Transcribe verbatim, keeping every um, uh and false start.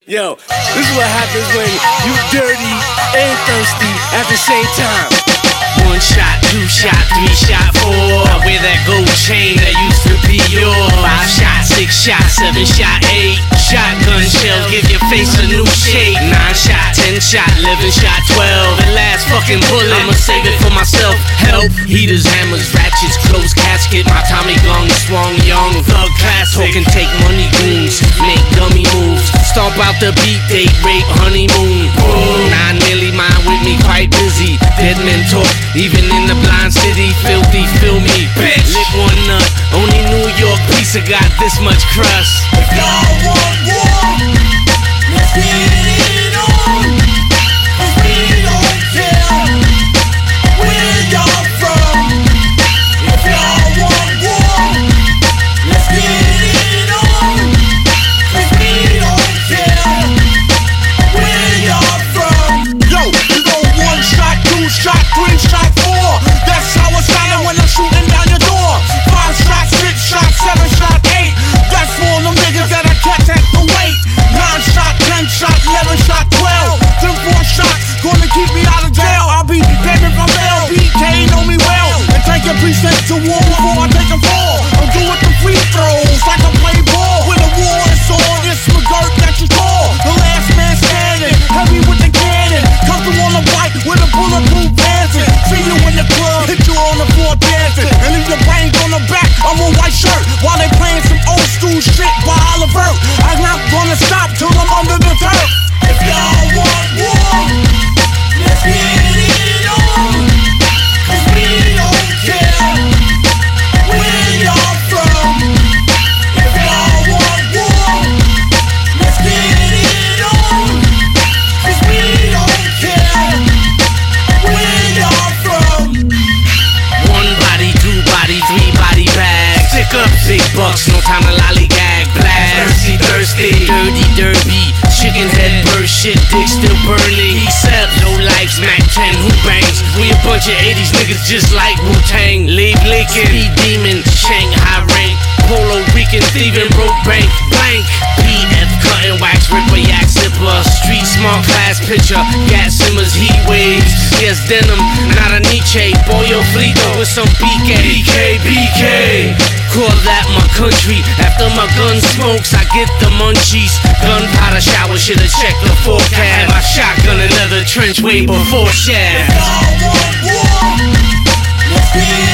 Yo, this is what happens when you dirty and thirsty at the same time. One shot, two shot, three shot, four. I wear that gold chain that used to be yours. Five shot, six shot, seven shot, eight. Shotgun shells give your face a new shape. Nine shot, ten shot, eleven shot, twelve. The last fucking bullet, I'ma save it for myself. Help, heaters, hammers, ratchets, closed casket. My Tommy gun swung young, thug classic. Talking take money goons, make dummy moves. Stomp out the beat, date, rape, honeymoon. Boom, nine milli, mine with me quite busy. Dead men talk, even in the blind city. Filthy, feel me, bitch. Lick one nut, only New York pizza got this much crust. If y'all want war, let's get it on. Cause we don't care where y'all from. If y'all want war, let's get it on. Cause we don't care where y'all from. Yo, you go one shot, two shot, three shot, four. That's how it's sounding when I'm shooting down your door. Five shot, six shot, seven shot, eight. That's for them niggas that I catch at the weight. Nine shot, ten shot, eleven shot, twelve. Them four shots gonna keep me out of jail. I'll be dead if I'm L. B K know me well. And take a precinct to war before I take a fall. I'm doing the free throws like I play ball. When the war is on, it's McGirt that you call. The last man standing, heavy with the cannon. Comfortable on the bike with a bulletproof dancing. See you in the club, hit you on the floor dancing. And leave your brains on the back of a white shirt while they playing some old school shit by Oliver. I'm not gonna stop till I'm under the turf. If y'all want war, let's get it on. Cause we don't care where y'all from. If y'all want war, let's get it on. Cause we don't care where y'all from. One body, two body, three body bags. Stick up, big bucks, no time to lollygag. Blast, thirsty, thirsty, dirty, derby. Chicken head, bird shit, dick still burning. He said, no life, Mac ten, who bangs? We a bunch of eighties niggas just like Wu-Tang. Leave Lincoln, speed demon, Shanghai rank. Polo Rican, thieving, broke bank, blank. P F cutting wax, ripper, yak, zipper. Street smart class picture, gas simmers, heat waves. Yes, denim, not a Nietzsche. Boyo Frito with some B K. B K, B K. Call that my country. After my gun smokes, I get the munchies. Gunpowder shower, shoulda checked the forecast. Had my shotgun in leather trench way before shaft. If y'all want war, let's get